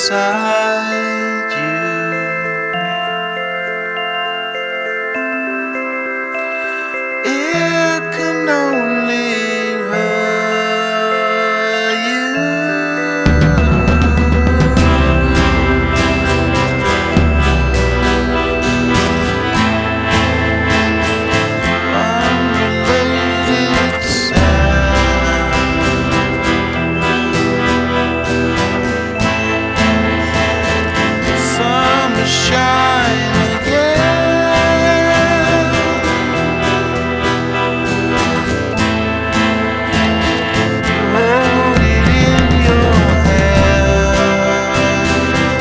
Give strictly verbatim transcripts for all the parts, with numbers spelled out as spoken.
beside you. It can only hurt you. Unrelated sound. Summer shine again. Hold it in your hand.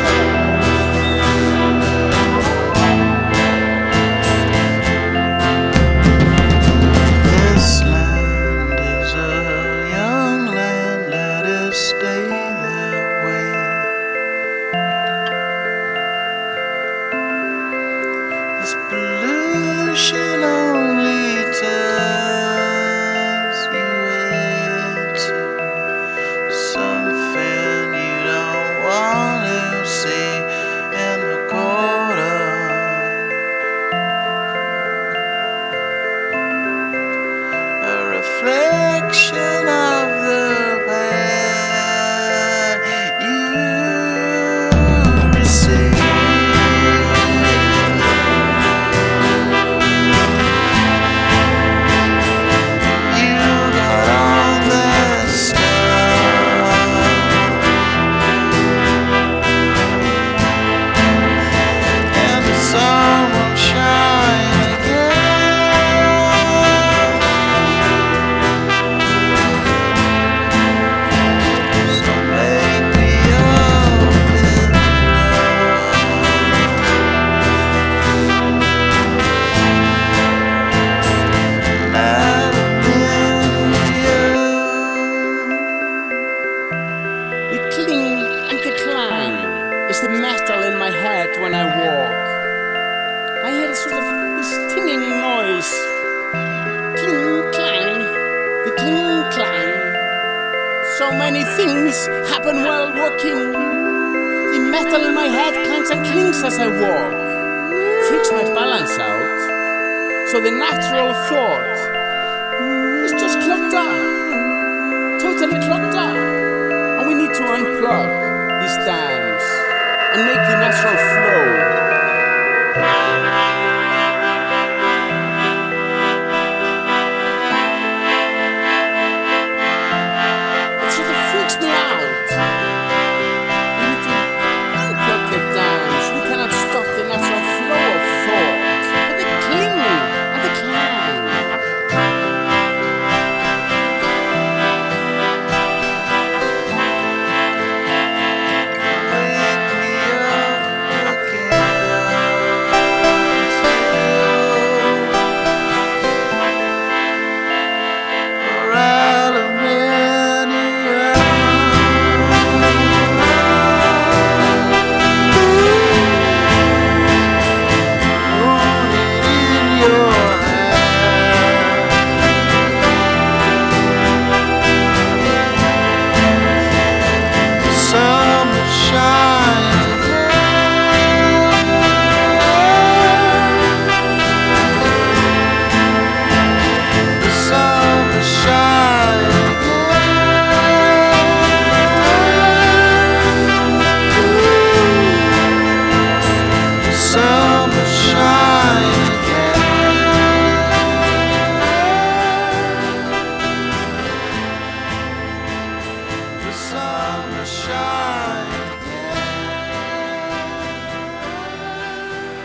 This land is a young land, let it stay that way. This pollution only turns you into something you don't want to see in the quarter. A reflection of the pain you receive. You got all that stuff, and the sun won't shine again. So make me open up. Not a million. The cling and the clang is the metal in my head when I walk. I hear a sort of this tinging noise. Cling, clang, the cling, clang. So many things happen while walking. The metal in my head clangs and clings as I walk. Freaks my balance out. So the natural thought is just clogged up. Totally clogged up. And we need to unplug these dams and make the natural flow. It sort of freaks me out. We need to unplug the dams. We cannot stop the natural flow of thought. But the cling and the clang. Wake me up again for Aluminia. Hold it in your hand. Summer shine again. The summer shine again. The summer shine again. The summer shine.